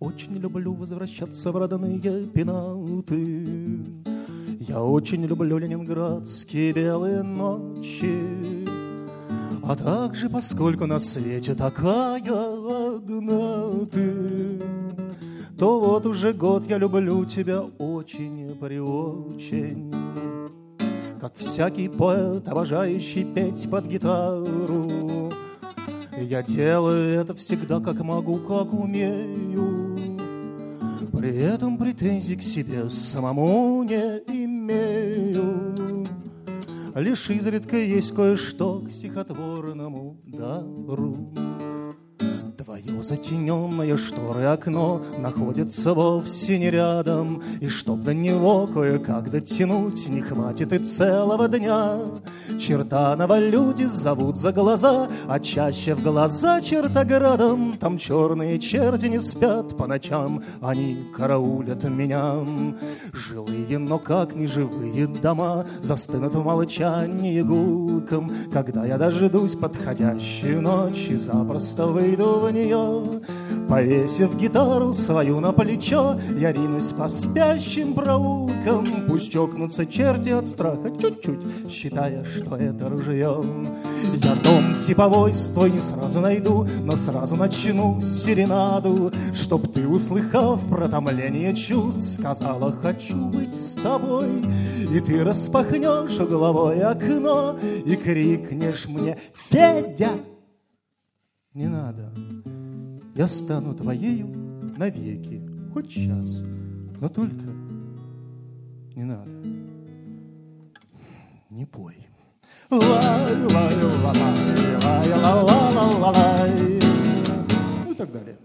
очень люблю возвращаться в родные пенаты. Я очень люблю ленинградские белые ночи. А также, поскольку на свете такая одна ты, то вот уже год я люблю тебя очень-преочень. Как всякий поэт, обожающий петь под гитару, я делаю это всегда как могу, как умею. При этом претензий к себе самому не имею. Лишь изредка есть кое-что к стихотворному дару. Твое затененное шторы окно находится вовсе не рядом, и чтоб до него кое-как дотянуть, не хватит и целого дня. Чертанова люди зовут за глаза, а чаще в глаза чертоградом. Там черные черти не спят по ночам, они караулят меня. Жилые, но как неживые дома застынут в молчании гулком, когда я дождусь подходящей ночи, запросто выйду в нее. Повесив гитару свою на плечо, я ринусь по спящим проулкам. Пусть чокнутся черти от страха чуть-чуть, считая, что это ружьем. Я дом типовой твой не сразу найду, но сразу начну серенаду, чтоб ты, услыхав про томление чувств, сказала: хочу быть с тобой. И ты распахнешь угловое окно и крикнешь мне: Федя! Не надо, я стану твоею навеки, хоть сейчас, но только не надо, не пой. Лай, лай, лай, лай, лай, лай, лай, лай, и так далее.